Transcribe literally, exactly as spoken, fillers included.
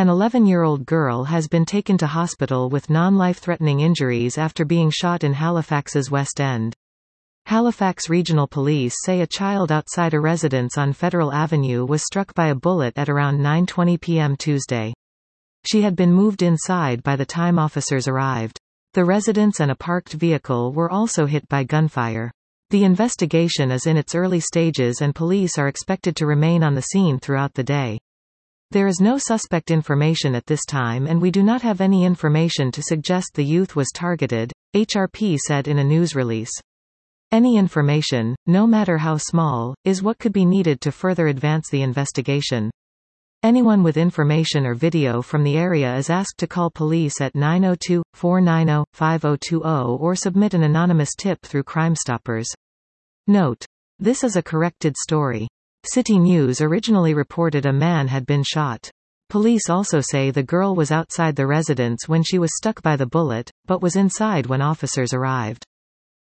An eleven-year-old girl has been taken to hospital with non-life-threatening injuries after being shot in Halifax's West End. Halifax Regional Police say a child outside a residence on Federal Avenue was struck by a bullet at around nine twenty p m Tuesday. She had been moved inside by the time officers arrived. The residence and a parked vehicle were also hit by gunfire. The investigation is in its early stages and police are expected to remain on the scene throughout the day. There is no suspect information at this time and we do not have any information to suggest the youth was targeted, H R P said in a news release. Any information, no matter how small, is what could be needed to further advance the investigation. Anyone with information or video from the area is asked to call police at nine oh two, four nine oh, five oh two oh or submit an anonymous tip through Crime Stoppers. Note: this is a corrected story. City News originally reported a man had been shot. Police also say the girl was outside the residence when she was struck by the bullet, but was inside when officers arrived.